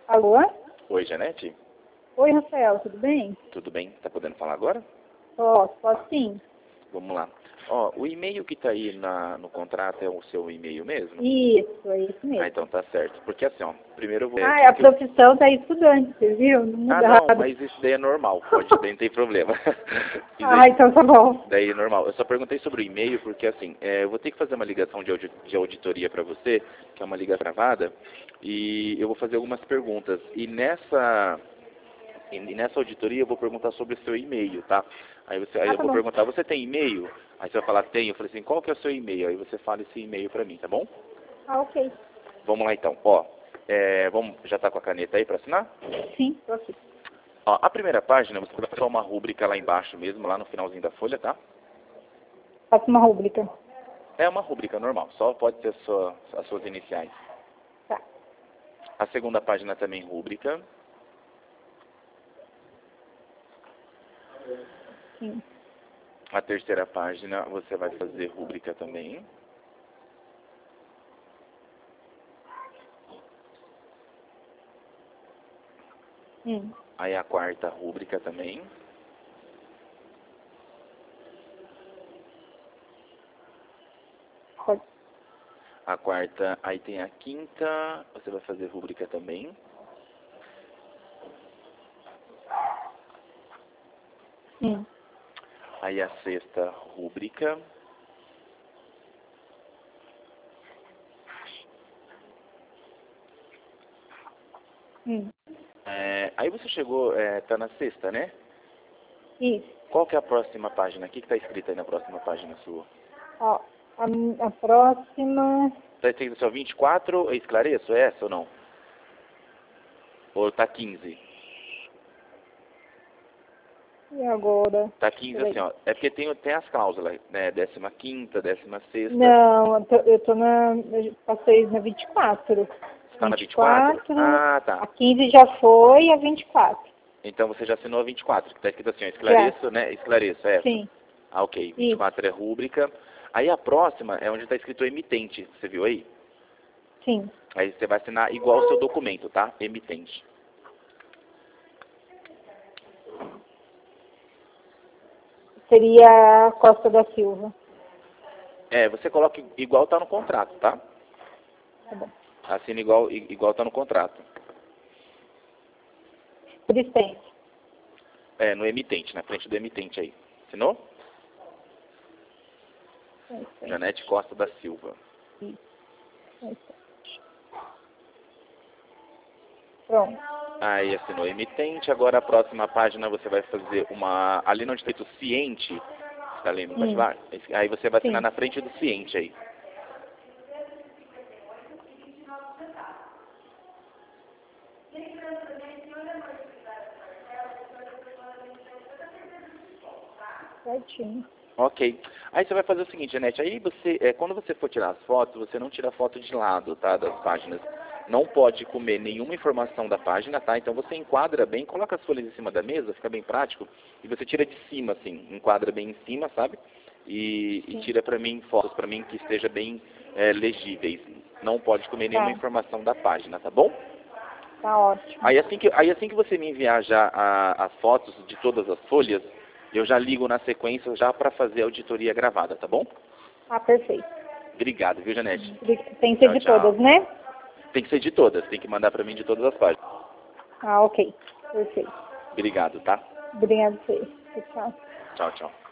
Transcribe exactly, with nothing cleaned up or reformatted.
Alô? Oi, Janete? Oi, Rafael, tudo bem? Tudo bem? Tá podendo falar agora? Posso, posso sim. Vamos lá. Ó, o e-mail que tá aí na, no contrato é o seu e-mail mesmo? Isso, é isso mesmo. Ah, então tá certo. Porque assim, ó, primeiro eu vou... Ah, tudo a que eu- profissão tá estudante, você viu? Não Ah, mudaram. não, mas isso daí é normal. Pode, daí não tem problema. Isso Ah, daí, então tá bom. daí é normal. Eu só perguntei sobre o e-mail porque, assim, é, eu vou ter que fazer uma ligação de, audi de auditoria para você, que é uma ligação gravada, e eu vou fazer algumas perguntas. E nessa... E nessa auditoria eu vou perguntar sobre o seu e-mail, tá? Aí, você, aí Ah, eu tá vou bom. perguntar, você tem e-mail? Aí você vai falar, tem. Eu falei assim, qual que é o seu e-mail? Aí você fala esse e-mail pra mim, tá bom? Ah, ok. Vamos lá então. Ó, é, vamos, já tá com a caneta aí pra assinar? Sim, tô aqui. Ó, a primeira página, você vai fazer uma rúbrica lá embaixo mesmo, lá no finalzinho da folha, tá? Faço uma rúbrica. É uma rúbrica normal, só pode ser a sua, as suas iniciais. Tá. A segunda página também rúbrica. Sim. A terceira página você vai fazer rúbrica também. Hum. Aí a quarta rúbrica também. Pode. A quarta, aí tem a quinta, você vai fazer rúbrica também. Hum. Aí a sexta rúbrica. Hum. É, aí você chegou, é, tá na sexta, né? Isso. Qual que é a próxima página? O que está escrito aí na próxima página sua? Ó, a, a próxima... Está escrito só vinte e quatro, esclareço, é essa ou não? Ou tá quinze? E agora? Tá quinze Peraí. assim, ó. É porque tem, tem as cláusulas, né? Décima quinta, décima sexta. Não, eu tô, eu tô na... Eu passei na vinte e quatro. Você tá na vinte e quatro? Ah, tá. A quinze já foi e a vinte e quatro. Então você já assinou a vinte e quatro, que está escrito assim, ó, esclareço, né? Esclareço, é essa. Sim. Ah, ok. vinte e quatro é rúbrica. Aí a próxima é onde está escrito emitente. Você viu aí? Sim. Aí você vai assinar igual o seu documento, tá? Emitente. Seria Costa da Silva. É, você coloca igual tá no contrato, tá? Tá bom. Assina igual, i- igual tá no contrato. Dispensa. É, no emitente, na frente do emitente aí. Assinou? Janete Costa da Silva. Pronto. Aí assinou emitente. Agora a próxima página você vai fazer uma... Ali no escrito ciente, você tá lendo embaixo Hum. lá? Aí você vai assinar Sim. na frente do ciente aí. Certinho. Ok. Aí você vai fazer o seguinte, Janete, aí você, é, quando você for tirar as fotos, você não tira foto de lado, tá, das páginas. Não pode comer nenhuma informação da página, tá? Então você enquadra bem, coloca as folhas em cima da mesa, fica bem prático, e você tira de cima, assim, enquadra bem em cima, sabe? E, e tira pra mim fotos, pra mim que esteja bem é, legíveis. Não pode comer nenhuma Tá. informação da página, tá bom? Tá ótimo. Aí assim que, aí assim que você me enviar já a- as fotos de todas as folhas, eu já ligo na sequência já para fazer a auditoria gravada, tá bom? Ah, perfeito. Obrigado, viu, Janete? Tem que ser Tchau, de tchau. todas, né? Tem que ser de todas, tem que mandar para mim de todas as páginas. Ah, ok. Perfeito. Obrigado, tá? Obrigada a você. Tchau. Tchau, tchau.